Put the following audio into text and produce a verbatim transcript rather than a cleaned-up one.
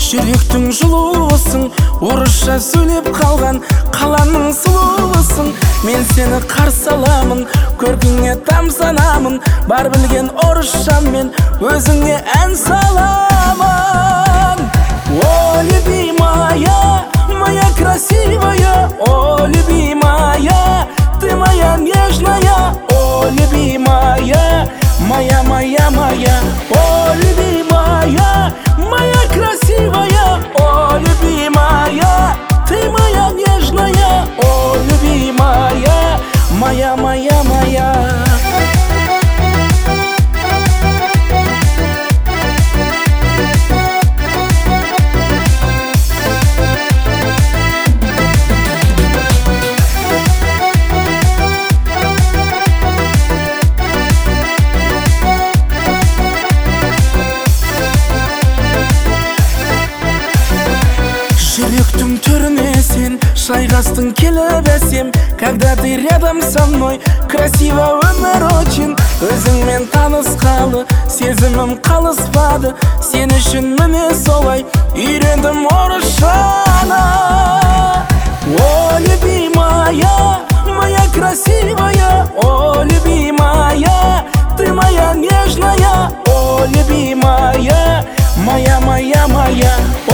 жүректің жылуысың, орысша сөйлеп қалған қаланың сұлуысың. Мен сені қарсы аламын, көркіңе тамсанамын, бар білген орысшаммен өзіңе ән саламын. О, любимая, моя красивая, о, любимая, ты моя нежная, о, любимая, моя, моя, моя, о, любимая, моя красивая, о, любимая, ты моя нежная, о, любимая, моя, моя, моя. Жүректің түріне сен шайқастың келіп әсем, когда ты рядом со мной, красиво өмір очень. Өзіңмен танысқалы сезімім қалыспады, сен үшін міне солай үйрендім орысшаны. О, любимая, моя красивая, о, любимая, ты моя нежная, о, любимая, моя, моя, моя.